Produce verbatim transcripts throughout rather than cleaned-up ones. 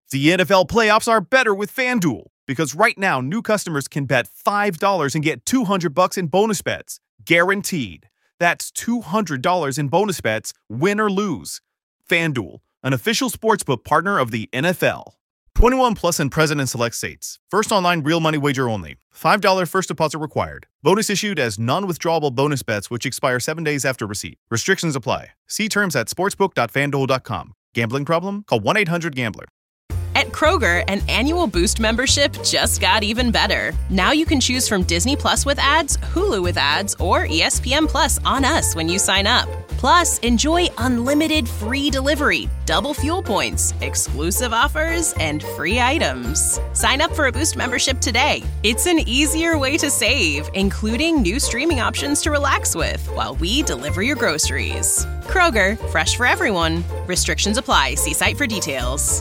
The N F L playoffs are better with FanDuel because right now new customers can bet five dollars and get two hundred bucks in bonus bets, guaranteed. That's two hundred dollars in bonus bets, win or lose. FanDuel, an official sportsbook partner of the N F L. twenty-one plus and present in select states. First online real money wager only. five dollars first deposit required. Bonus issued as non-withdrawable bonus bets which expire seven days after receipt. Restrictions apply. See terms at sportsbook dot fan duel dot com. Gambling problem? Call one eight hundred gambler. At Kroger, an annual Boost membership just got even better. Now you can choose from Disney Plus with ads, Hulu with ads, or E S P N Plus on us when you sign up. Plus, enjoy unlimited free delivery, double fuel points, exclusive offers, and free items. Sign up for a Boost membership today. It's an easier way to save, including new streaming options to relax with while we deliver your groceries. Kroger, fresh for everyone. Restrictions apply. See site for details.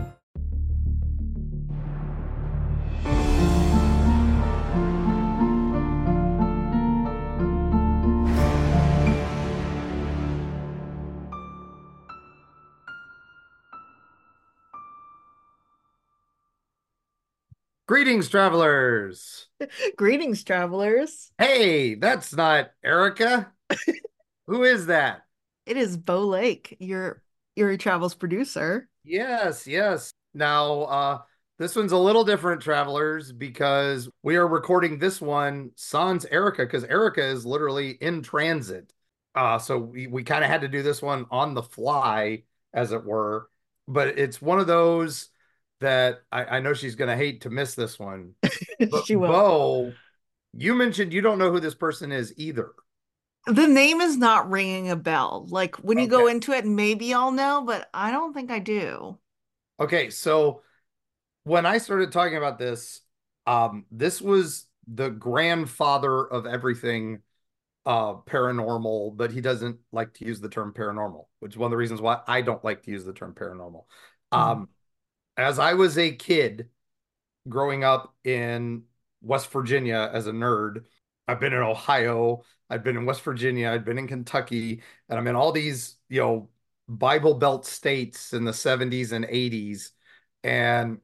Greetings, travelers. Greetings, travelers. Hey, that's not Erica. Who is that? It is Bo Lake, your Erie Travels producer. Yes, yes. Now, uh, this one's a little different, travelers, because we are recording this one sans Erica, because Erica is literally in transit. Uh, so we, we kind of had to do this one on the fly, as it were. But it's one of those that I, I know she's going to hate to miss this one. But She will. Bo, you mentioned you don't know who this person is either. The name is not ringing a bell. Like when you go Okay. into it, maybe I'll know, but I don't think I do. Okay, so when I started talking about this, um, this was the grandfather of everything uh paranormal, but he doesn't like to use the term paranormal, which is one of the reasons why I don't like to use the term paranormal. Um, as I was a kid growing up in West Virginia as a nerd, I've been in Ohio, I've been in West Virginia, I've been in Kentucky, and I'm in all these, you know, Bible Belt states in the seventies and eighties, and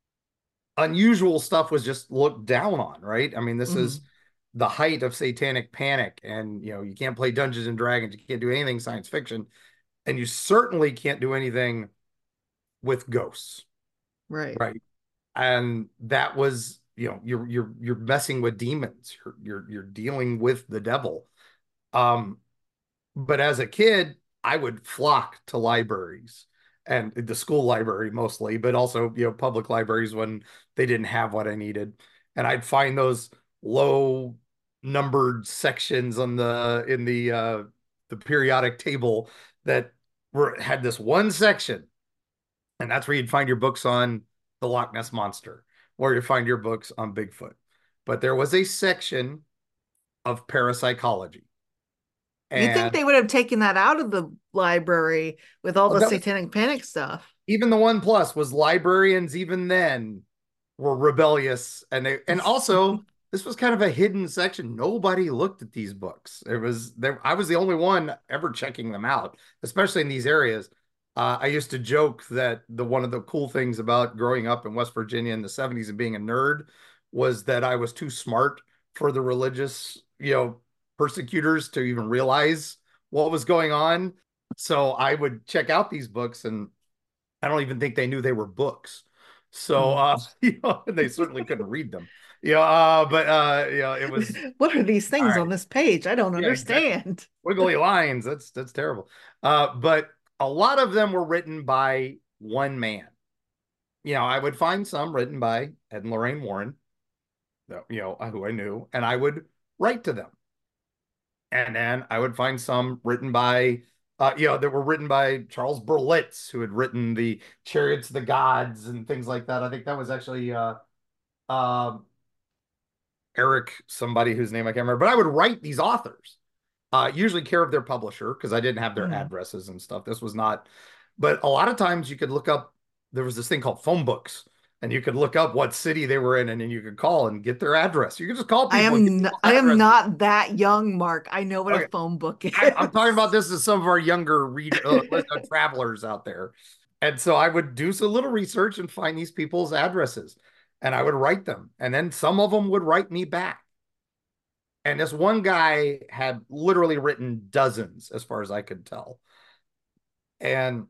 unusual stuff was just looked down on, right? I mean, this is Mhm. the height of satanic panic, and you know, you can't play Dungeons and Dragons, you can't do anything science fiction, and you certainly can't do anything with ghosts, Right. right? And that was, you know, you're you're you're messing with demons, you're you're you're dealing with the devil. Um, but as a kid, I would flock to libraries and the school library mostly, but also, you know, public libraries when they didn't have what I needed. And I'd find those low numbered sections on the in the uh the periodic table that were had this one section, and that's where you'd find your books on the Loch Ness Monster, or you find your books on Bigfoot. But there was a section of parapsychology. You think And they would have taken that out of the library with all oh, the that was, satanic panic stuff? even the one plus was librarians even then were rebellious, and they and also this was kind of a hidden section. Nobody looked at these books. It was there. I was the only one ever checking them out, especially in these areas. Uh, I used to joke that the one of the cool things about growing up in West Virginia in the seventies and being a nerd was that I was too smart for the religious, you know, persecutors to even realize what was going on. So I would check out these books, and I don't even think they knew they were books. So, uh, you know, they certainly couldn't read them. Yeah, uh, but uh, you know, it was What are these all things right. on this page? I don't Yeah, exactly. understand. Wiggly lines. That's that's terrible. Uh, but a lot of them were written by one man. You know, I would find some written by Ed and Lorraine Warren, you know, who I knew, and I would write to them. And then I would find some written by, uh, you know, that were written by Charles Berlitz, who had written the Chariots of the Gods and things like that. I think that was actually uh, uh, Eric, somebody whose name I can't remember. But I would write these authors, uh, usually care of their publisher, because I didn't have their Mhm. addresses and stuff. This was not, but a lot of times you could look up, there was this thing called phone books, and you could look up what city they were in, and then you could call and get their address. You could just call I people and get am n- people's I am addresses. not that young, Mark. I know what Okay. a phone book is. I, I'm talking about this as some of our younger reader, uh, travelers out there. And so I would do some little research and find these people's addresses and I would write them. And then some of them would write me back. And this one guy had literally written dozens, as far as I could tell. And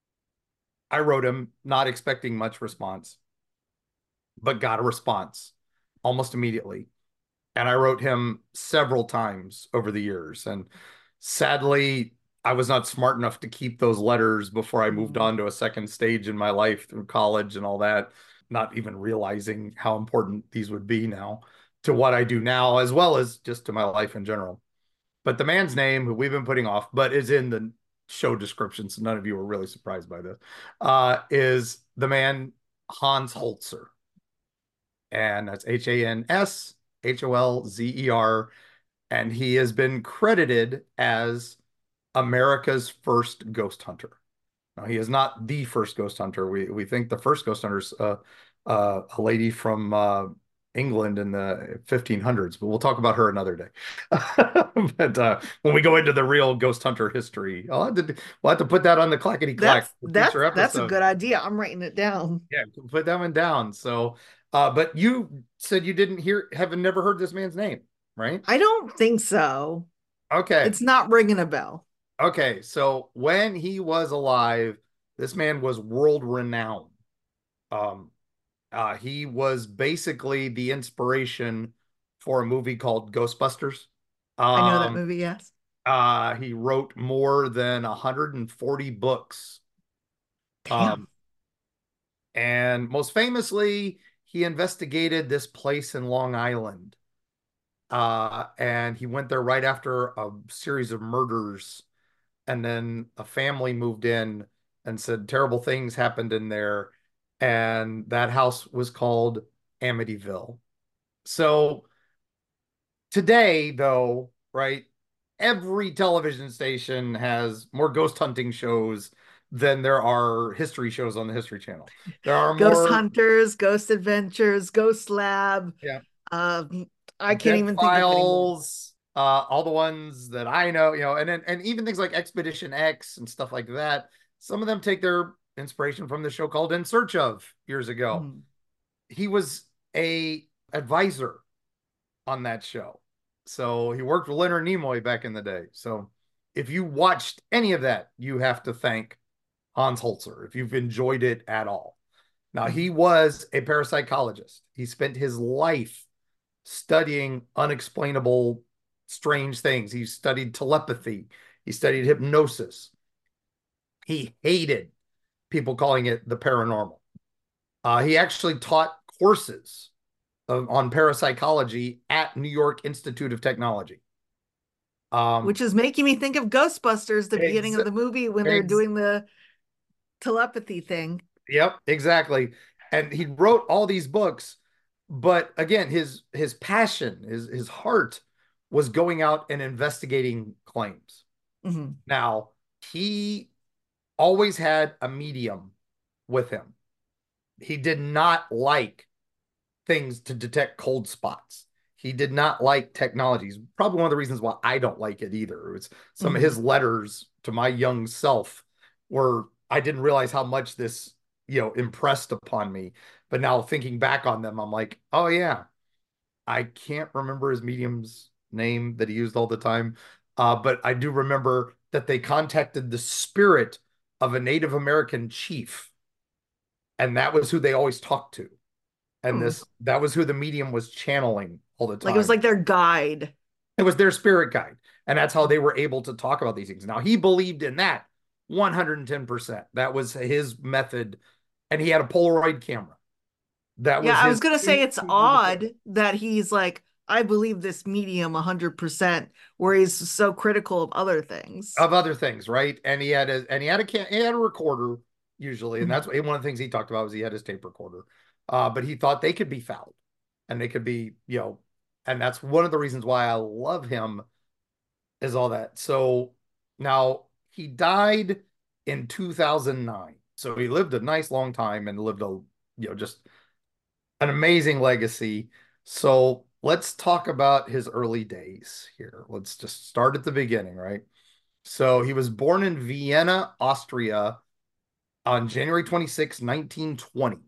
I wrote him, not expecting much response, but got a response almost immediately. And I wrote him several times over the years. And sadly, I was not smart enough to keep those letters before I moved Mm. on to a second stage in my life through college and all that, not even realizing how important these would be now to what I do now, as well as just to my life in general. But the man's name, who we've been putting off, but is in the show description, so none of you were really surprised by this, uh, is the man Hans Holzer. And that's H A N S H O L Z E R. And he has been credited as America's first ghost hunter. Now, he is not the first ghost hunter. We we think the first ghost hunter is uh, uh, a lady from uh, England in the fifteen hundreds, but we'll talk about her another day. But uh, when we go into the real ghost hunter history, I'll have to, we'll have to put that on the clackety clack That's for that's future that's a episodes. good idea. I'm writing it down. Yeah, put that one down. So, uh, but you said you didn't hear, have never heard this man's name, right? I don't think so. Okay. It's not ringing a bell. Okay. So when he was alive, this man was world renowned. Um, uh, he was basically the inspiration for a movie called Ghostbusters. I know that Um, movie, yes. uh, he wrote more than one hundred forty books. Damn. Um, and most famously, he investigated this place in Long Island. Uh, and he went there right after a series of murders. And then a family moved in and said terrible things happened in there. And that house was called Amityville. So today, though, right, every television station has more ghost hunting shows than there are history shows on the History Channel. There are Ghost more, Hunters, Ghost Adventures, Ghost Lab. yeah, Um, I can't Dead even think of any more. Files, uh, all the ones that I know, you know, and then and even things like Expedition X and stuff like that. Some of them take their inspiration from the show called In Search of years ago. Mhm. He was a advisor on that show. So he worked with Leonard Nimoy back in the day. So if you watched any of that, you have to thank Hans Holzer if you've enjoyed it at all. Now, he was a parapsychologist. He spent his life studying unexplainable, strange things. He studied telepathy, he studied hypnosis. He hated people calling it the paranormal. Uh, he actually taught courses of, on parapsychology at New York Institute of Technology. Um, Which is making me think of Ghostbusters, the beginning ex- of the movie when they're ex- doing the telepathy thing. Yep, exactly. And he wrote all these books, but again, his his passion, his his heart was going out and investigating claims. Mm-hmm. Now, he always had a medium with him. He did not like things to detect cold spots. He did not like technologies. Probably one of the reasons why I don't like it either. It's some Mm-hmm. of his letters to my young self were I didn't realize how much this, you know, impressed upon me. But now thinking back on them, I'm like, oh yeah, I can't remember his medium's name that he used all the time. Uh, but I do remember that they contacted the spirit of a Native American chief, and that was who they always talked to. And Hmm. this that was who the medium was channeling all the Like it was time. like their guide. It was their spirit guide. And that's how they were able to talk about these things. Now, he believed in that one hundred ten percent. That was his method. And he had a Polaroid camera. That Yeah, was I was his gonna say it's of odd that he's like, I believe this medium one hundred percent, where he's so critical of other things. other things, right? And he had a and he had a he had a recorder usually, and that's Mhm. one of the things he talked about was he had his tape recorder. Uh, but he thought they could be fouled and they could be, you know, and that's one of the reasons why I love him is all that. So now he died in two thousand nine. So he lived a nice long time and lived a, you know, just an amazing legacy. So let's talk about his early days here. Let's just start at the beginning, right? So he was born in Vienna, Austria, on January twenty-sixth, nineteen twenty.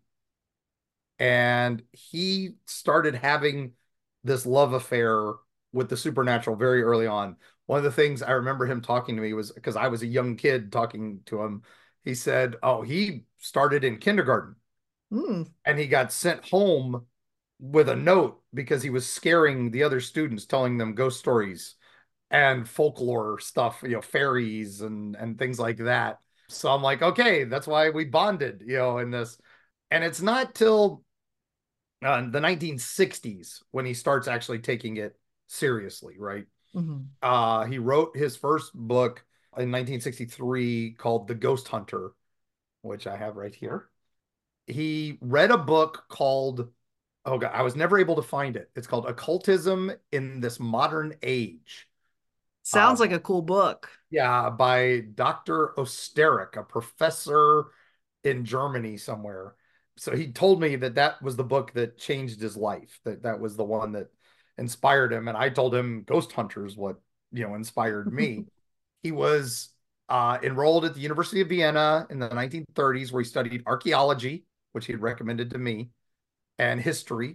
And he started having this love affair with the supernatural very early on. One of the things I remember him talking to me was because I was a young kid talking to him. He said, oh, he started in kindergarten Mm. and he got sent home with a note because he was scaring the other students, telling them ghost stories and folklore stuff, you know, fairies and and things like that. So I'm like, okay, that's why we bonded, you know, in this. And it's not till uh, the nineteen sixties when he starts actually taking it seriously, right? Mm-hmm. Uh, he wrote his first book in nineteen sixty-three called The Ghost Hunter, which I have right here. He read a book called, oh God, I was never able to find it. It's called Occultism in This Modern Age. Sounds Uh, like a cool book. Yeah, by Doctor Osterich, a professor in Germany somewhere. So he told me that that was the book that changed his life, that that was the one that inspired him. And I told him Ghost Hunters what, you know, inspired me. He was uh, enrolled at the University of Vienna in the nineteen thirties, where he studied archaeology, which he had recommended to me, and history.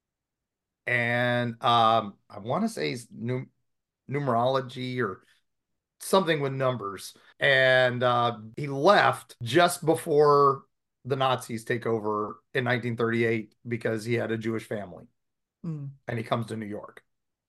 And um, I want to say num numerology or something with numbers. And uh, he left just before the Nazis take over in nineteen thirty-eight because he had a Jewish family. Mm. And he comes to New York.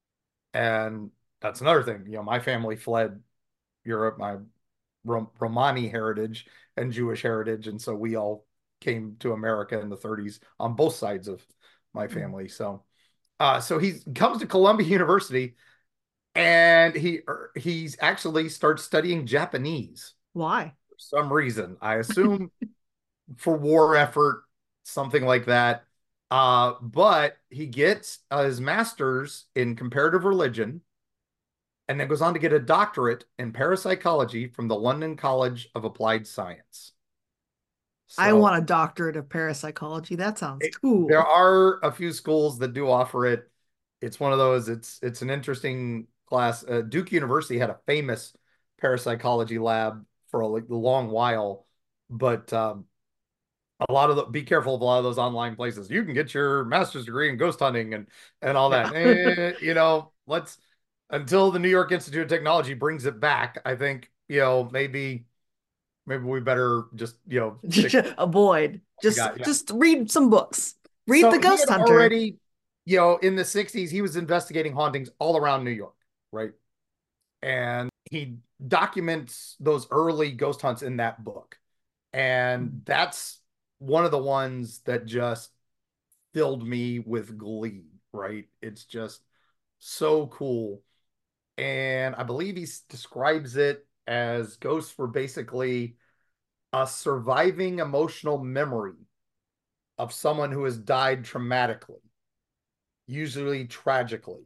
And that's another thing. You know, my family fled Europe, my Rom Romani heritage and Jewish heritage. And so we all came to America in the thirties on both sides of my family. Mm. So, uh, so he comes to Columbia University and he he's actually starts studying Japanese. Why? For some reason. I assume for war effort, something like that. Uh, but he gets uh, his master's in comparative religion and then goes on to get a doctorate in parapsychology from the London College of Applied Science. So, I want a doctorate of parapsychology. That sounds it, cool. There are a few schools that do offer it. It's one of those, it's it's an interesting class. Uh, Duke University had a famous parapsychology lab for a, a long while, but um, a lot of the, be careful of a lot of those online places. You can get your master's degree in ghost hunting and and all that. Yeah. eh, you know, let's until the New York Institute of Technology brings it back. I think, you know, maybe maybe we better just, you know, stick, avoid. Just got, yeah. just read some books. Read so The Ghost Hunter. Already, you know, in the sixties, he was investigating hauntings all around New York, right? And he documents those early ghost hunts in that book. And that's one of the ones that just filled me with glee, right? It's just so cool. And I believe he describes it as ghosts were basically a surviving emotional memory of someone who has died traumatically, usually tragically.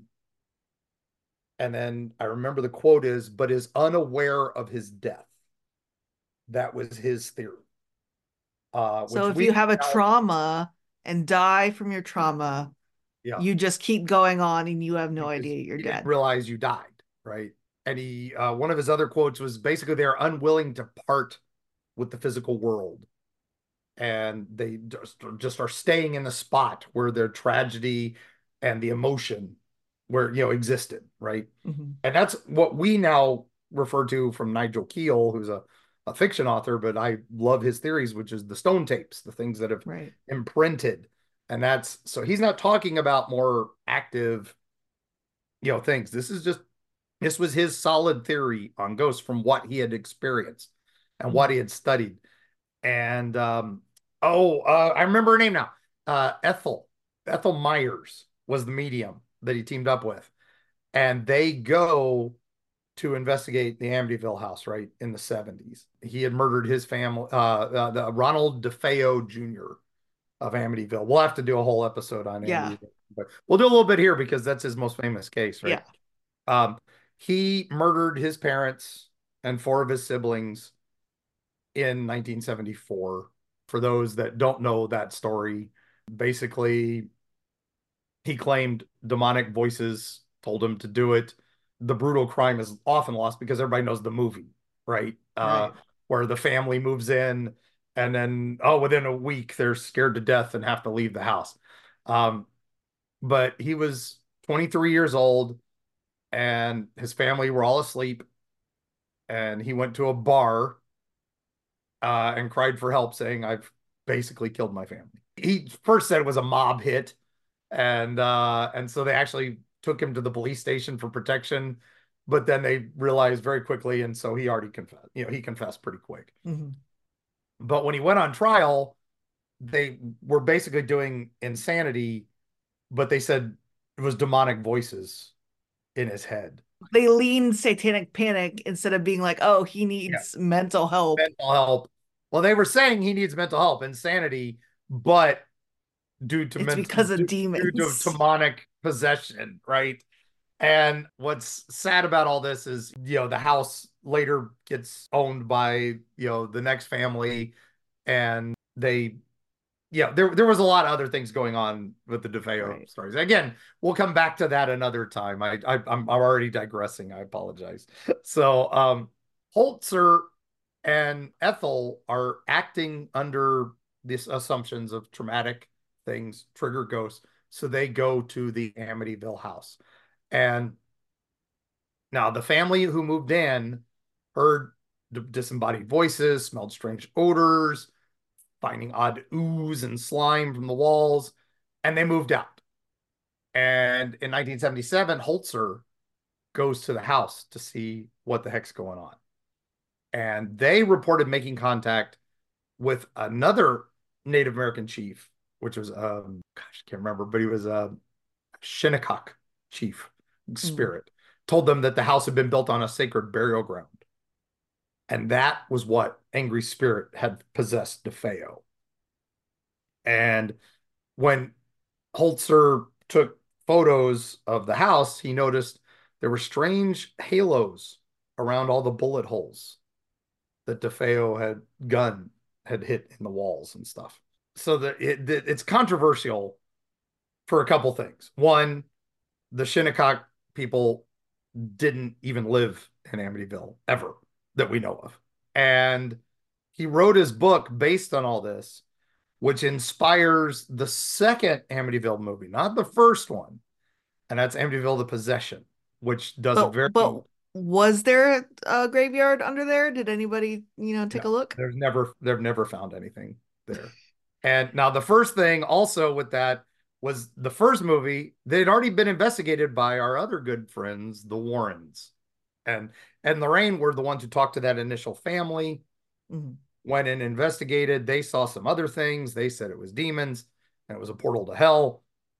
And then I remember the quote is, but is unaware of his death. That was his theory. Uh, so if you have a trauma and die from your trauma, yeah. you just keep going on and you have no because idea you're you dead. Didn't realize you died, right? And he, uh, one of his other quotes was basically they're unwilling to part with the physical world. And they just, just are staying in the spot where their tragedy and the emotion where, you know, existed, right? Mm-hmm. And that's what we now refer to from Nigel Keel, who's a, a fiction author, but I love his theories, which is the stone tapes, the things that have right. imprinted. And that's, so he's not talking about more active, you know, things. This is just, this was his solid theory on ghosts from what he had experienced and mm-hmm. what he had studied. And, um, oh, uh, I remember her name now. Uh, Ethel, Ethel Myers was the medium that he teamed up with. And they go to investigate the Amityville house, right, in the seventies. He had murdered his family, uh, uh, the Ronald DeFeo Junior of Amityville. We'll have to do a whole episode on yeah. Amityville. But we'll do a little bit here because that's his most famous case, right? Yeah. Um, he murdered his parents and four of his siblings in nineteen seventy-four. For those that don't know that story, basically, he claimed demonic voices told him to do it. The brutal crime is often lost because everybody knows the movie, right? right. Uh, where the family moves in And then, oh, within a week, they're scared to death and have to leave the house. Um, but he was twenty-three years old and his family were all asleep. And he went to a bar uh, and cried for help, saying, I've basically killed my family. He first said it was a mob hit. And uh, and so they actually took him to the police station for protection. But then they realized very quickly. And so he already confessed, you know, he confessed pretty quick. Mm-hmm. But when he went on trial, they were basically doing insanity, but they said it was demonic voices in his head. They leaned satanic panic instead of being like, oh, he needs yeah. mental help. Mental help. Well, they were saying he needs mental help, insanity, but due to it's mental, because of due, demons, due to demonic possession, right? And what's sad about all this is, you know, the house later gets owned by, you know, the next family, and they, yeah, there there was a lot of other things going on with the DeFeo right. stories. Again, we'll come back to that another time. I, I I'm already digressing. I apologize. So, um, Holzer and Ethel are acting under these assumptions of traumatic things trigger ghosts, so they go to the Amityville house. And now the family who moved in heard disembodied voices, smelled strange odors, finding odd ooze and slime from the walls, and they moved out. And in nineteen seventy-seven, Holzer goes to the house to see what the heck's going on. And they reported making contact with another Native American chief, which was, um, gosh, I can't remember, but he was a Shinnecock chief spirit, mm. told them that the house had been built on a sacred burial ground. And that was what Angry Spirit had possessed DeFeo. And when Holzer took photos of the house, he noticed there were strange halos around all the bullet holes that DeFeo had gun had hit in the walls and stuff. So that it, it's controversial for a couple things. One, the Shinnecock people didn't even live in Amityville ever that we know of. And he wrote his book based on all this, which inspires the second Amityville movie, not the first one. And that's Amityville: The Possession, which does but, a very... But was there a graveyard under there? Did anybody, you know, take no, a look? There's never, they've never found anything there. And now the first thing also with that was the first movie, they'd already been investigated by our other good friends, the Warrens. And and Lorraine were the ones who talked to that initial family, mm-hmm. went and investigated. They saw some other things. They said it was demons and it was a portal to hell.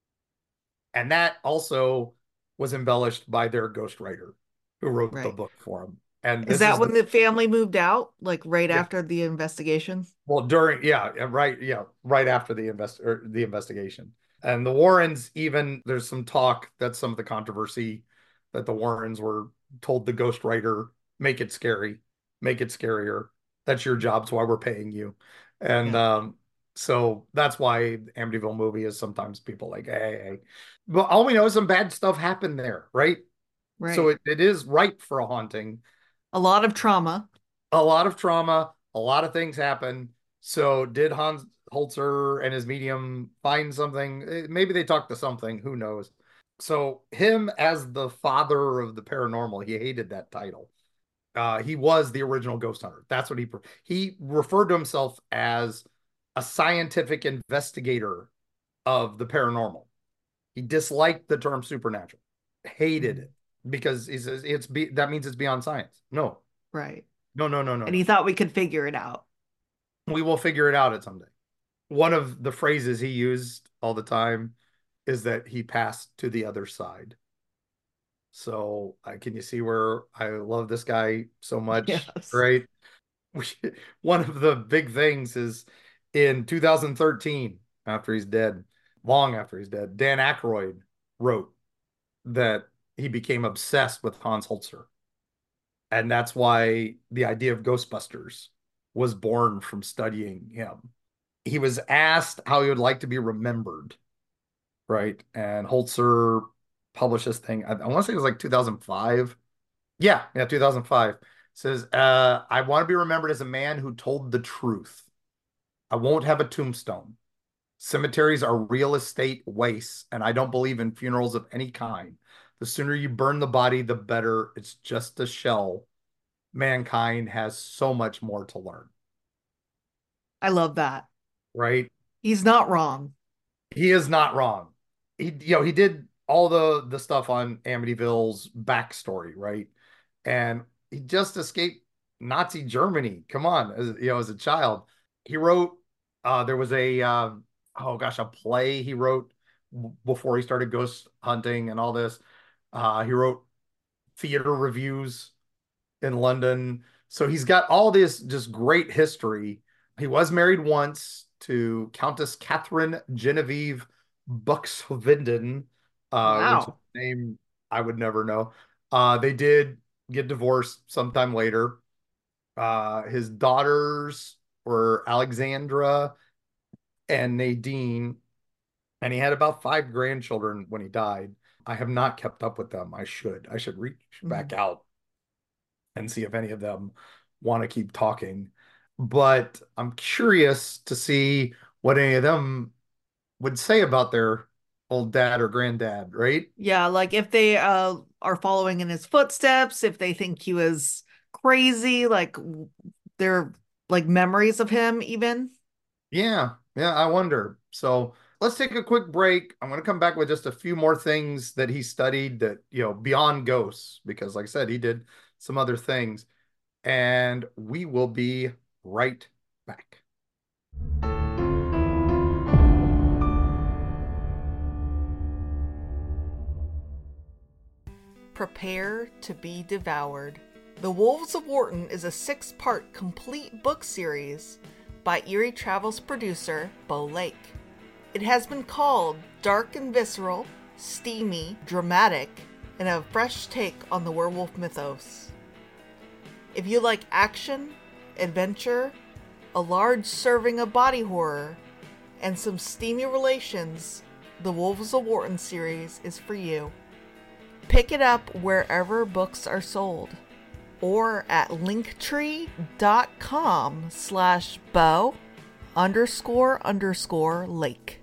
And that also was embellished by their ghostwriter who wrote right. the book for them. And is that is when the... the family moved out, like right yeah. after the investigation? Well, during, yeah, right. Yeah. Right after the invest or the investigation. And the Warrens, even there's some talk that some of the controversy that the Warrens were told the ghostwriter, make it scary, make it scarier. That's your job. That's why we're paying you. And yeah. um, so that's why the Amityville movie is sometimes people like, hey, hey. But all we know is some bad stuff happened there, right? Right. So it, it is ripe for a haunting. A lot of trauma. A lot of trauma. A lot of things happen. So did Hans Holzer and his medium find something? Maybe they talked to something. Who knows? So him as the father of the paranormal, he hated that title. Uh, he was the original ghost hunter. That's what he he referred to himself as a scientific investigator of the paranormal. He disliked the term supernatural, hated it because he says it's be, that means it's beyond science. No, right? No, no, no, no. And he thought we could figure it out. We will figure it out at someday. One of the phrases he used all the time is that he passed to the other side. So uh, can you see where I love this guy so much? Yes. Right. One of the big things is in two thousand thirteen, after he's dead, long after he's dead, Dan Aykroyd wrote that he became obsessed with Hans Holzer. And that's why the idea of Ghostbusters was born from studying him. He was asked how he would like to be remembered. Right. And Holzer published this thing. I, I want to say it was like two thousand five. Yeah. Yeah. two thousand five. It says, uh, I want to be remembered as a man who told the truth I won't have a tombstone. Cemeteries are real estate wastes, and I don't believe in funerals of any kind. The sooner you burn the body, the better. It's just a shell. Mankind has so much more to learn. I love that. Right? He's not wrong. He is not wrong. He, you know, he did all the the stuff on Amityville's backstory, right? And he just escaped Nazi Germany. Come on, as, you know, as a child, he wrote. Uh, there was a uh, oh gosh, a play he wrote before he started ghost hunting and all this. Uh, he wrote theater reviews in London, so he's got all this just great history. He was married once to Countess Catherine Genevieve Buxhoevenden, uh, which is Wow. a name I would never know. Uh, they did get divorced sometime later. Uh, his daughters were Alexandra and Nadine, and he had about five grandchildren when he died. I have not kept up with them. I should. I should reach back Mhm. out and see if any of them want to keep talking. But I'm curious to see what any of them would say about their old dad or granddad, right? Yeah, like if they uh are following in his footsteps, if they think he was crazy, like they're like memories of him even. Yeah, yeah, I wonder. So let's take a quick break. I'm going to come back with just a few more things that he studied that, you know, beyond ghosts, because like I said, he did some other things. And we will be right back. Prepare to be devoured. The Wolves of Wharton is a six-part complete book series by Eerie Travels producer Bo Lake. It has been called dark and visceral, steamy, dramatic, and a fresh take on the werewolf mythos. If you like action, adventure, a large serving of body horror, and some steamy relations, the Wolves of Wharton series is for you. Pick it up wherever books are sold, or at linktree.com slash bow underscore underscore lake.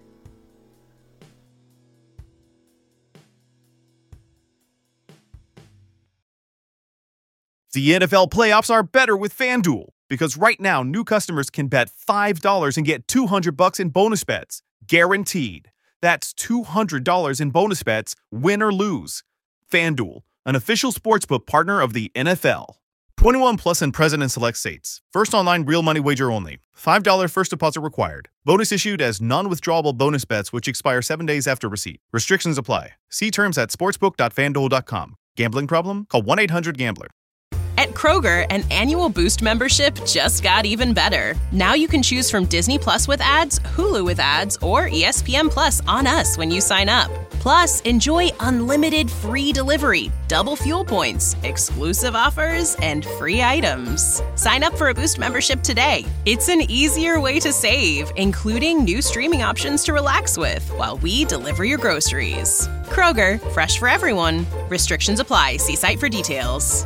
The N F L playoffs are better with FanDuel because right now new customers can bet five dollars and get two hundred bucks in bonus bets, guaranteed. That's two hundred dollars in bonus bets, win or lose. FanDuel, an official sportsbook partner of the N F L. twenty-one plus and present in select states. First online real money wager only. five dollars first deposit required. Bonus issued as non-withdrawable bonus bets which expire seven days after receipt. Restrictions apply. See terms at sportsbook dot fanduel dot com. Gambling problem? Call one eight hundred gambler. At Kroger, an annual Boost membership just got even better. Now you can choose from Disney Plus with ads, Hulu with ads, or E S P N Plus on us when you sign up. Plus, enjoy unlimited free delivery, double fuel points, exclusive offers, and free items. Sign up for a Boost membership today. It's an easier way to save, including new streaming options to relax with while we deliver your groceries. Kroger, fresh for everyone. Restrictions apply. See site for details.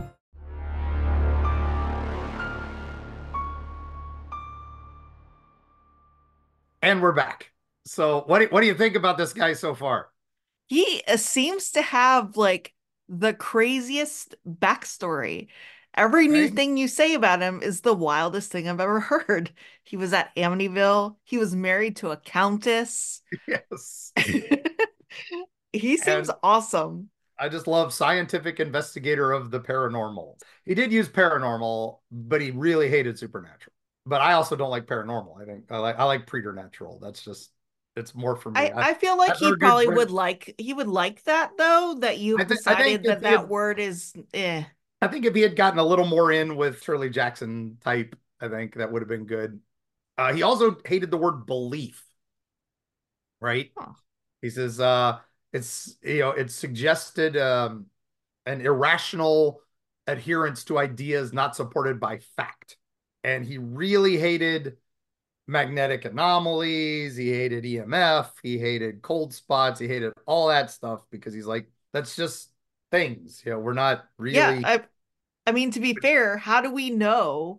And we're back. So what do, what do you think about this guy so far? He uh, seems to have like the craziest backstory. Every new Right? thing you say about him is the wildest thing I've ever heard. He was at Amityville. He was married to a countess. Yes. He seems And awesome. I just love scientific investigator of the paranormal. He did use paranormal, but he really hated supernatural. But I also don't like paranormal. I think I like I like preternatural. That's just it's more for me. I, I, I feel like I've he heard good probably would friends. like he would like that though, that I you've think I think decided if that he that had word is eh. I think if he had gotten a little more in with Shirley Jackson type, I think that would have been good. Uh, he also hated the word belief, right? Huh. He says uh, it's you know it suggested um, an irrational adherence to ideas not supported by fact, and he really hated magnetic anomalies. He hated E M F. He hated cold spots. He hated all that stuff because he's like, that's just things. You know, we're not Yeah, really. I I mean, to be fair, how do we know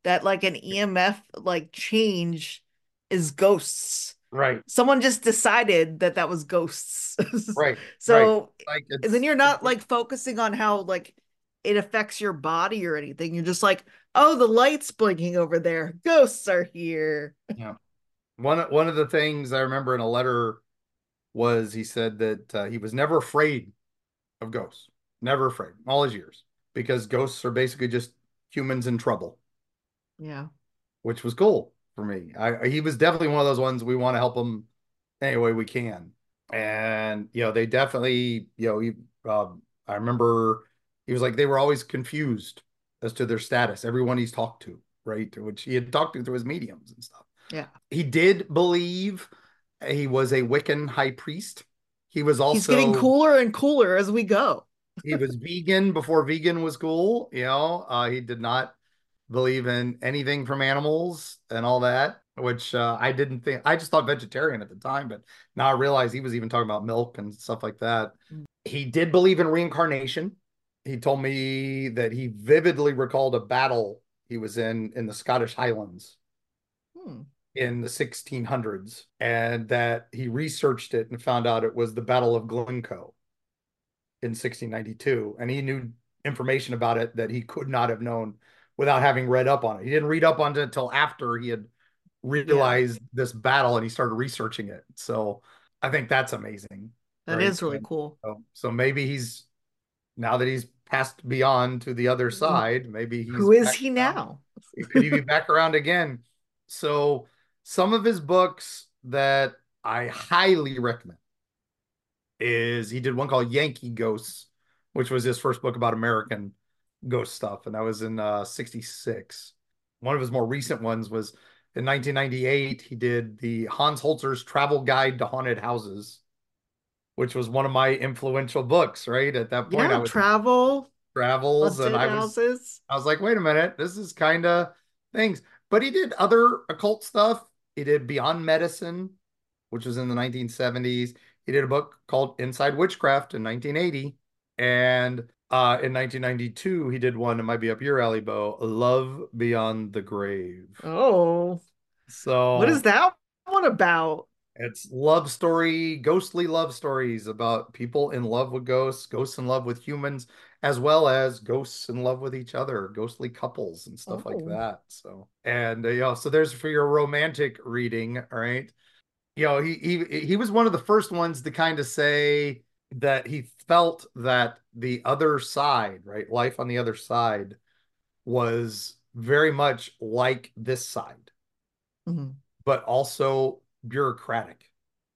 that like an E M F like change is ghosts. Right, Someone just decided that that was ghosts. right, right. So Like and then it's, you're not like focusing on how like it affects your body or anything. You're just like, oh, the light's blinking over there. Ghosts are here. yeah. One one of the things I remember in a letter was he said that uh, he was never afraid of ghosts, never afraid, all his years, because ghosts are basically just humans in trouble, Yeah. which was cool for me. I he was definitely one of those ones we want to help him any way we can, and you know they definitely you know he um, I remember he was like they were always confused as to their status. Everyone he's talked to, right, which he had talked to through his mediums and stuff. Yeah. He did believe he was a Wiccan high priest. He was He's getting also cooler and cooler as we go. he was vegan before vegan was cool. You know, uh, he did not believe in anything from animals and all that, which uh, I didn't think. I just thought vegetarian at the time, but now I realize he was even talking about milk and stuff like that. Mm. He did believe in reincarnation. He told me that he vividly recalled a battle he was in in the Scottish Highlands Hmm. in the sixteen hundreds, and that he researched it and found out it was the Battle of Glencoe in sixteen ninety-two, and he knew information about it that he could not have known without having read up on it. He didn't read up on it until after he had realized yeah. this battle and he started researching it. So I think that's amazing. That right? is really and cool. So, so maybe he's now that he's passed beyond to the other side, maybe he's who is he around. Now? Could he be back around again? So some of his books that I highly recommend is he did one called Yankee Ghosts, which was his first book about American ghost stuff, and that was in uh, sixty-six. One of his more recent ones was in nineteen ninety-eight. He did the Hans Holzer's Travel Guide to Haunted Houses, which was one of my influential books. Right at that point, yeah, I was travel travels, and I was houses. I was like, wait a minute, this is kind of things. But he did other occult stuff. He did Beyond Medicine, which was in the nineteen seventies. He did a book called Inside Witchcraft in nineteen eighty. And uh, in nineteen ninety-two, he did one that might be up your alley, Bo, Love Beyond the Grave. Oh. So what is that one about? It's love story, ghostly love stories about people in love with ghosts, ghosts in love with humans, as well as ghosts in love with each other, ghostly couples and stuff oh. like that. So, and uh, you know, so there's for your romantic reading, right? You know, he he he was one of the first ones to kind of say that he felt that the other side, right, life on the other side, was very much like this side, mm-hmm. but also bureaucratic.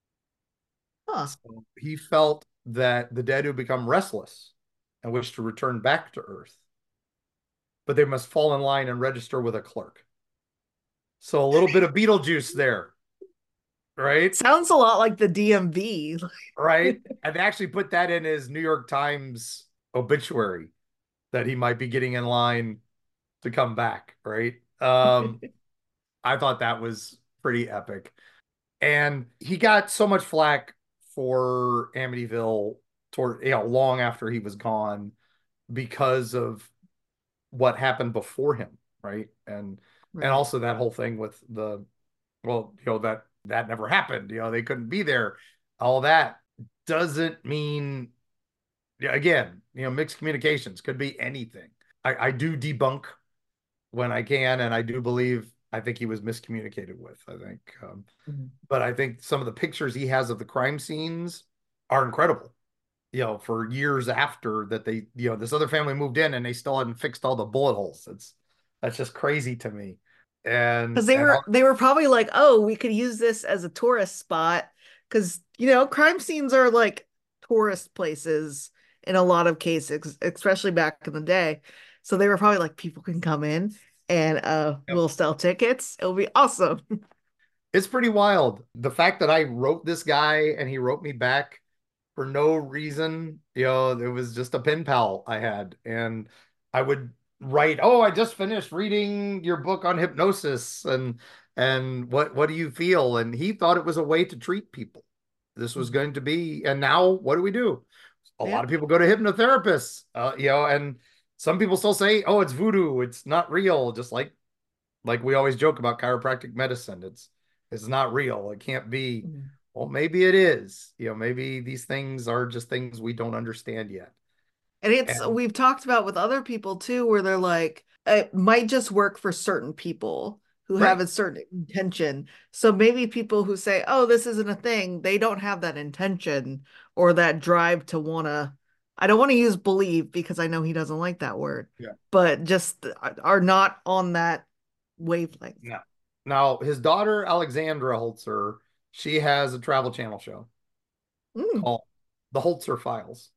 Huh. So he felt that the dead who become restless and wish to return back to Earth, but they must fall in line and register with a clerk. So a little bit of Beetlejuice there. Right? Sounds a lot like the D M V. Right? And they actually put that in his New York Times obituary that he might be getting in line to come back. Right? Um, I thought that was pretty epic. And he got so much flack for Amityville toward, you know, long after he was gone because of what happened before him. Right? And, right. and also that whole thing with the, well, you know, that that never happened. You know, they couldn't be there. All that doesn't mean, again, you know, mixed communications could be anything. I, I do debunk when I can, and I do believe, I think he was miscommunicated with, I think. Um, mm-hmm. But I think some of the pictures he has of the crime scenes are incredible. You know, for years after that they, you know, this other family moved in and they still hadn't fixed all the bullet holes. It's, that's just crazy to me. And because they and were I'll, they were probably like, oh, we could use this as a tourist spot, because you know crime scenes are like tourist places in a lot of cases, especially back in the day. So they were probably like, people can come in and uh yep. we'll sell tickets. It'll be awesome. It's pretty wild, the fact that I wrote this guy and he wrote me back for no reason. You know, it was just a pen pal I had, and I would write, oh, I just finished reading your book on hypnosis, and and what what do you feel? And he thought it was a way to treat people. This was going to be, and now what do we do? A yeah. lot of people go to hypnotherapists, uh, you know, and some people still say, oh, it's voodoo, it's not real, just like Like we always joke about chiropractic medicine. It's it's not real. It can't be. Mhm. Well, maybe it is. You know, maybe these things are just things we don't understand yet. And it's And we've talked about with other people too, where they're like, it might just work for certain people who have right. a certain intention. So maybe people who say, oh, this isn't a thing, they don't have that intention or that drive to wanna, I don't want to use believe because I know he doesn't like that word, Yeah. but just are not on that wavelength. No. Now, his daughter Alexandra Holzer, she has a travel channel show Mm. called The Holzer Files.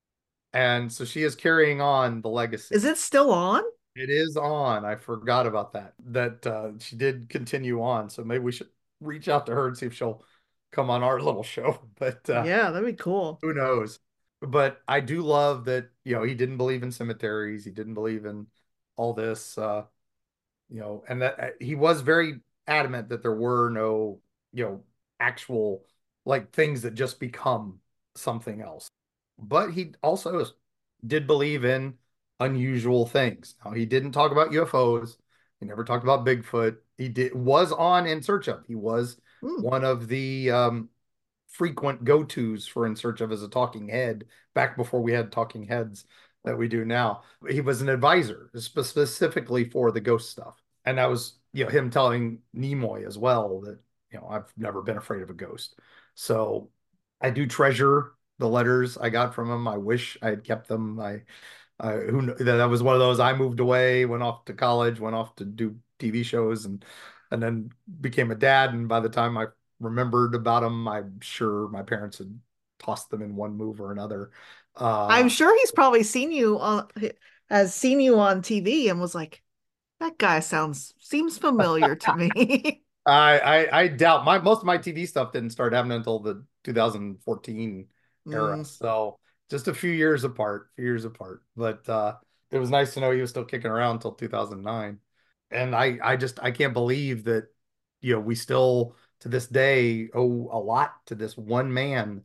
And so she is carrying on the Is legacy. it still on? It is on. I forgot about that. That uh, she did continue on. So maybe we should reach out to her and see if she'll come on our little show. But uh, Yeah, that'd be cool. who knows? But I do love that, you know, he didn't believe in cemeteries. He didn't believe in all this, uh, you know, and that uh, he was very adamant that there were no, you know, actual like things that just become something else. But he also did believe in unusual things. Now, he didn't talk about U F Os. He never talked about Bigfoot. He did was on In Search Of. He was Mm. one of the um, frequent go-tos for In Search Of as a talking head back before we had talking heads that we do now. He was an advisor spe- specifically for the ghost stuff. And that was, you know, him telling Nimoy as well that, you know, I've never been afraid of a ghost. So I do treasure the letters I got from him. I wish I had kept them. I, I who that was one of those. I moved away, went off to college, went off to do T V shows, and and then became a dad. And by the time I remembered about them, I'm sure my parents had tossed them in one move or another. I'm Uh, sure he's probably seen you on has seen you on T V and was like, that guy sounds seems familiar to me. I, I I doubt my most of my T V stuff didn't start happening until the two thousand fourteen era. Mm, So just a few years apart, few years apart. But uh, it was nice to know he was still kicking around until two thousand nine. And I I just I can't believe that, you know, we still to this day owe a lot to this one man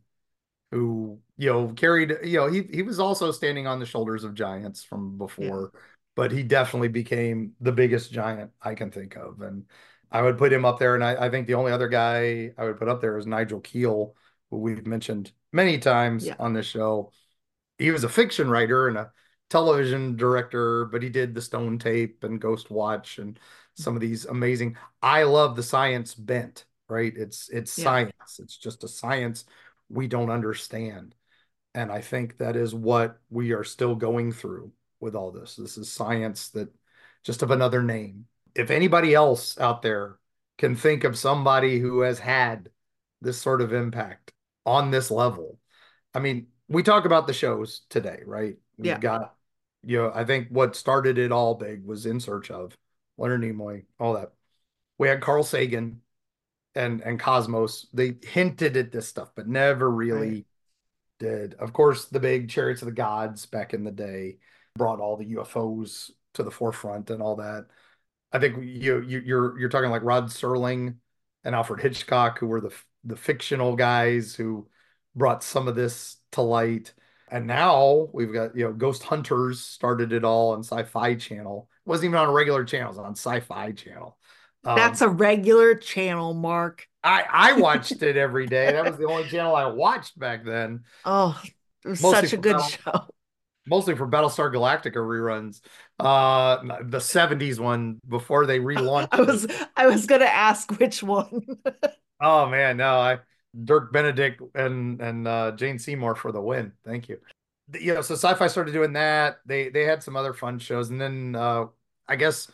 who, you know, carried, you know, he he was also standing on the shoulders of giants from yeah. before, but he definitely became the biggest giant I can think of. And I would put him up there. And I, I think the only other guy I would put up there is Nigel Keel, who we've mentioned many times Yeah. on this show. He was a fiction writer and a television director, but he did the Stone Tape and Ghost Watch and some of these amazing. I love the science bent, right? It's it's Yeah. science. It's just a science we don't understand. And I think that is what we are still going through with all this. This is science that just of another name. If anybody else out there can think of somebody who has had this sort of impact on this level, I mean, we talk about the shows today, right? We've Yeah. got, you know, I think what started it all big was In Search Of, Leonard Nimoy, all that. We had Carl Sagan and and Cosmos. They hinted at this stuff, but never Right. really did. Of course, the big Chariots of the Gods back in the day brought all the U F Os to the forefront and all that. I think you, you you're you're talking like Rod Serling and Alfred Hitchcock, who were the the fictional guys who brought some of this to light. And now we've got, you know, Ghost Hunters started it all on Sci-Fi Channel. It wasn't even on a regular channel, it was on Sci-Fi Channel. That's Um, a regular channel, Mark. I I watched it every day. That was the only channel I watched back then, Oh, it was mostly such a for good Battle show. mostly for Battlestar Galactica reruns. Uh, the seventies one before they I relaunched it. was I was gonna ask which one. Oh man, no, I Dirk Benedict and and uh, Jane Seymour for the win. Thank you. You know, so Sci-Fi started doing that. They they had some other fun shows, and then uh, I guess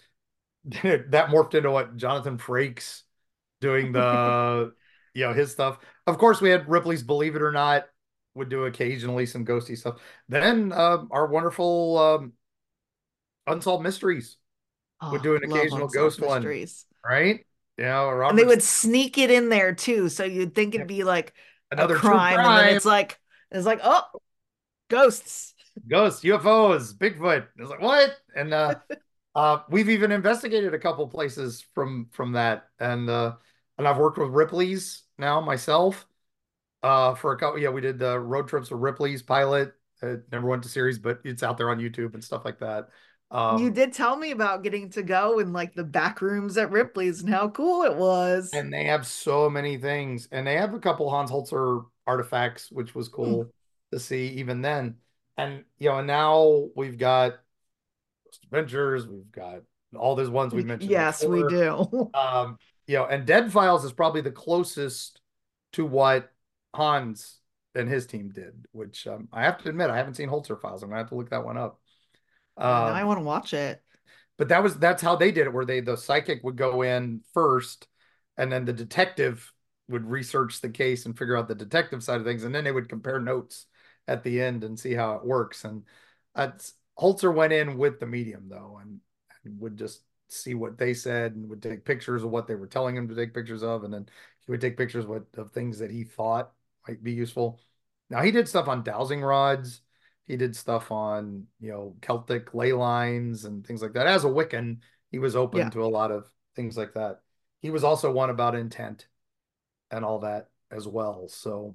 that morphed into what Jonathan Frakes doing the, you know, his stuff. Of course, we had Ripley's Believe It or Not would do occasionally some ghosty stuff. Then uh, our wonderful um, Unsolved Mysteries would Oh, do an love occasional Unsolved ghost one, Mysteries. right? You know, And they Robert, would sneak it in there too, so you'd think it'd be like a another true crime, and then crime, it's like it's like, oh, ghosts. ghosts, U F Os, Bigfoot. It's like what? And uh, uh, we've even investigated a couple places from from that, and uh, and I've worked with Ripley's now myself. Uh, for a couple, yeah, we did the road trips with Ripley's pilot. It never went to series, but it's out there on YouTube and stuff like that. You Um, did tell me about getting to go in like the back rooms at Ripley's and how cool it was. and they have so many things, and they have a couple Hans Holzer artifacts, which was Hmm. cool to see even then. And you know, and now we've got Adventures, we've got all those ones we mentioned Yes, we before. do. Um, you know, and Dead Files is probably the closest to what Hans and his team did, which um, I have to admit, I haven't seen Holzer Files. I'm gonna have to look that one up. Yeah, now I Um, want to watch it. but that was that's how they did it, where they the psychic would go in first, and then the detective would research the case and figure out the detective side of things, and then they would compare notes at the end and see how it works. And uh, Holzer went in with the medium though, and, and would just see what they said and would take pictures of what they were telling him to take pictures of, and then he would take pictures of, of things that he thought might be useful. Now he did stuff on dowsing rods. He did stuff on, you know, Celtic ley lines and things like that. As a Wiccan, he was open Yeah. to a lot of things like that. He was also one about intent and all that as well. So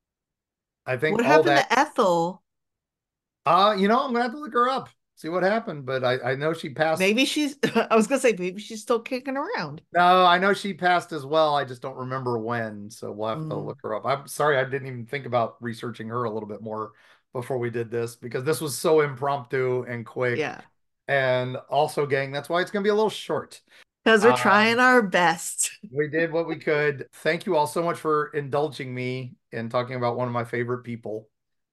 I think What all happened that, to Ethel? uh, you know, I'm gonna have to look her up, see what happened. But I, I know she passed. Maybe she's, I was gonna say, maybe she's still kicking around. No, I know she passed as well. I just don't remember when. So we'll have to Mm, look her up. I'm sorry, I didn't even think about researching her a little bit more before we did this because this was so impromptu and quick. yeah, And also, gang, that's why it's going to be a little short. because we're trying Um, our best. we did what we could. Thank you all so much for indulging me in talking about one of my favorite people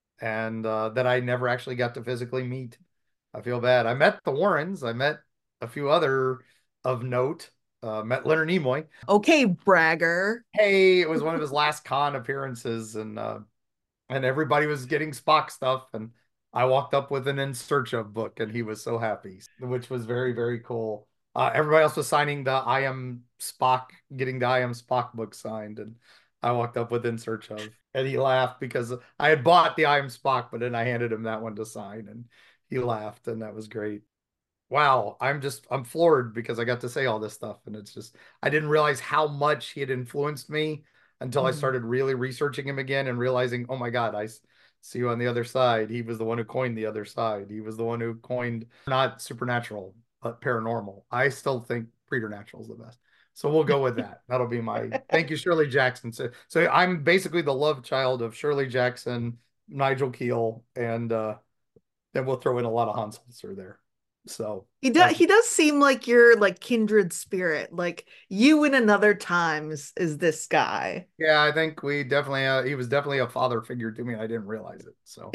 and uh, that I never actually got to physically meet. I feel bad. I met the Warrens. I met a few other of note. Uh, met Leonard Nimoy. Okay, bragger. Hey, it was one of his last con appearances, and uh, and everybody was getting Spock stuff, and I walked up with an In Search of book, and he was so happy, which was very, very cool. Uh, everybody else was signing the I Am Spock, getting the I Am Spock book signed, and I walked up with In Search of, and he laughed because I had bought the I Am Spock, but then I handed him that one to sign, and he laughed, and that was great. Wow, I'm just I'm floored because I got to say all this stuff, and it's just I didn't realize how much he had influenced me until I Mhm. started really researching him again and realizing, oh my God, I see you on the other side. He was the one who coined the other side. He was the one who coined not supernatural, but paranormal. I still think preternatural is the best. So we'll go with that. That'll be my thank you, Shirley Jackson. So, so I'm basically the love child of Shirley Jackson, Nigel Keel, and uh, then we'll throw in a lot of Hans Holzer there. So He does. that's He does seem like your like kindred spirit. Like you in another times is this guy. yeah, I think we definitely uh, he was definitely a father figure to me. And I didn't realize it. So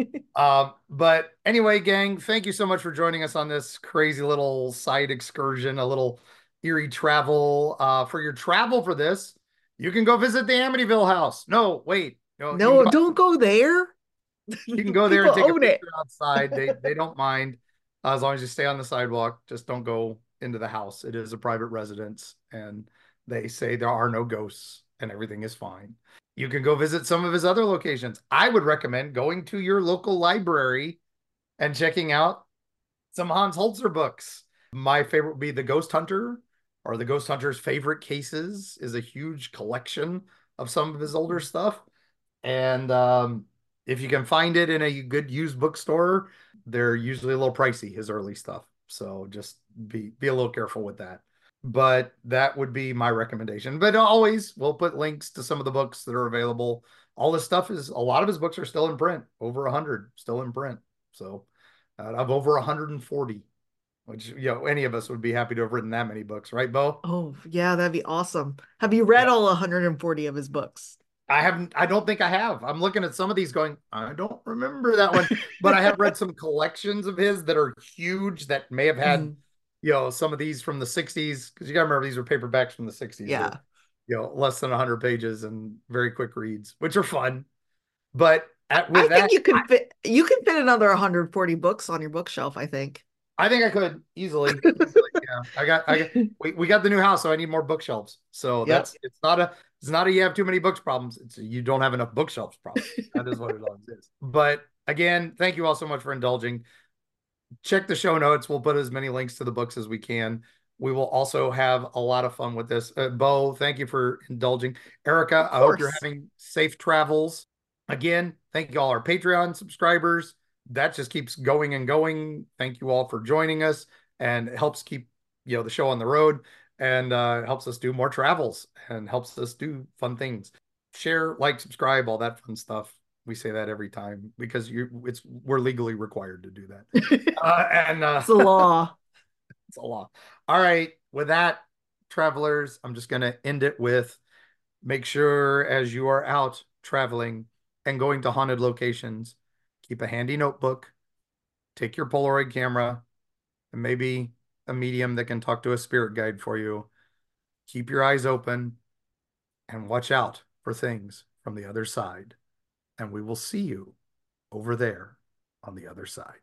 um, but anyway, gang, thank you so much for joining us on this crazy little side excursion, a little eerie travel. Uh, for your travel for this, you can go visit the Amityville house. No, wait, no, you can No, go don't go there. you can go there People and take a own it. picture outside. They they don't mind uh, as long as you stay on the sidewalk. Just don't go into the house. It is a private residence, and they say there are no ghosts and everything is fine. You can go visit some of his other locations. I would recommend going to your local library and checking out some Hans Holzer books. My favorite would be The Ghost Hunter, or The Ghost Hunter's Favorite Cases is a huge collection of some of his older stuff. And um, if you can find it in a good used bookstore, they're usually a little pricey, his early stuff. So just be be a little careful with that. But that would be my recommendation. But always, we'll put links to some of the books that are available. All this stuff is a lot of his books are still in print, over a hundred still in print. So out of over one hundred forty, which you know any of us would be happy to have written that many books, right, Bo? Oh, yeah, that'd be awesome. Have you read all one hundred forty of his books? I haven't, I don't think I have. I'm looking at some of these going, I don't remember that one, but I have read some collections of his that are huge that may have had, Mhm. you know, some of these from the sixties, because you got to remember these were paperbacks from the sixties. They're, Yeah. you know, less than one hundred pages and very quick reads, which are fun. But at, I with think that, you can fit you can fit another one hundred forty books on your bookshelf, I think. I think I could easily. Yeah, I got, I got, we, we got the new house, so I need more bookshelves. So Yep. that's, it's not a, it's not a, you have too many books problems. It's a, you don't have enough bookshelves problem. That is what it always is. But again, thank you all so much for indulging. Check the show notes. We'll put as many links to the books as we can. We will also have a lot of fun with this. Uh, Bo, thank you for indulging. Erica, Of I hope you're course. having safe travels. Again, thank you all our Patreon subscribers. that just keeps going and going. Thank you all for joining us, and it helps keep, you know, the show on the road, and uh, helps us do more travels and helps us do fun things. Share, like, subscribe, all that fun stuff. We say that every time because you it's we're legally required to do that. uh, and uh, It's a law. It's a law. All right. With that, travelers, I'm just going to end it with, make sure as you are out traveling and going to haunted locations, keep a handy notebook, take your Polaroid camera, and maybe a medium that can talk to a spirit guide for you. Keep your eyes open and watch out for things from the other side. And we will see you over there on the other side.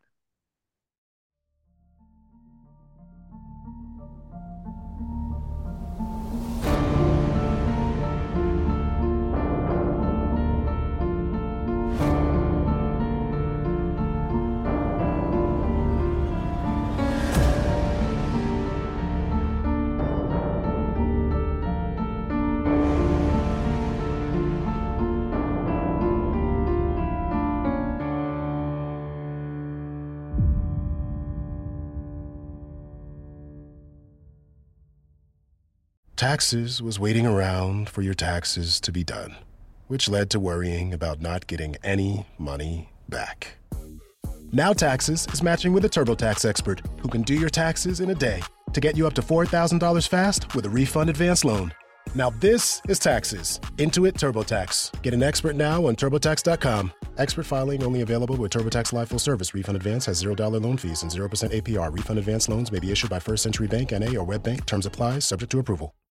Taxes was waiting around for your taxes to be done, which led to worrying about not getting any money back. Now Taxes is matching with a TurboTax expert who can do your taxes in a day to get you up to four thousand dollars fast with a refund advance loan. Now this is Taxes. Intuit TurboTax. Get an expert now on TurboTax dot com. Expert filing only available with TurboTax Live Full Service. Refund advance has zero dollars loan fees and zero percent A P R. Refund advance loans may be issued by First Century Bank N A or WebBank. Terms apply. Subject to approval.